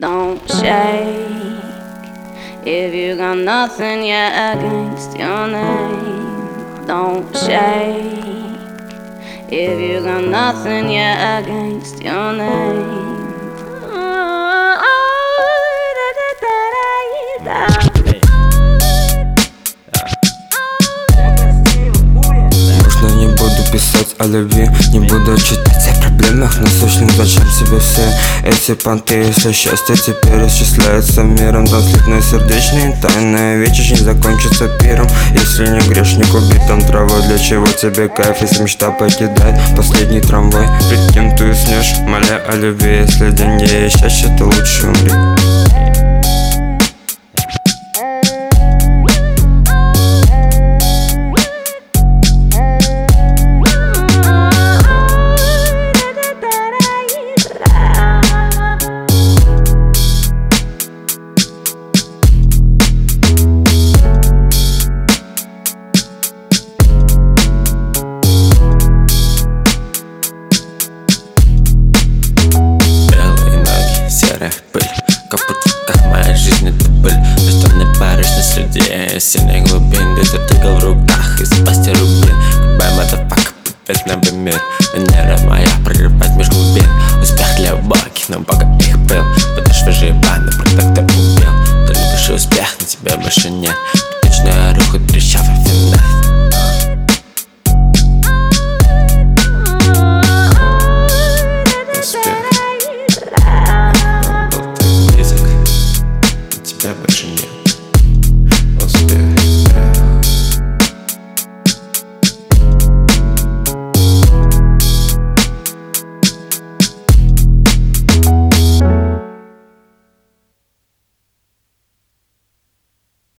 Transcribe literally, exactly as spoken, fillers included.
don't shake. If you got nothing yet against your name, don't shake. If you got nothing yet against your name. Можно не буду писать о любви, не буду читать о проблемах насущных. Зачем себе все эти понты, если счастье теперь исчисляется миром? Там слитные сердечные тайная вечер не закончится пиром. Если не грешник убитым травой, для чего тебе кайф, если мечта покидает последний трамвай? Перед кем ты уснешь, моля о любви? Если деньги и счастье, то лучше умри. Пыль, капучка, моя жизнь это пыль. Бессонный париж на среде сильной глубин. Ветер тыкал в руках из пасти рубин. Goodbye, motherfucker, привет, новый мир. Венера моя прорывает меж глубин. Успех для убогих, но бога их был. Подошвы же ебаны, продукты убил. Ты любишь успех, но тебя больше нет.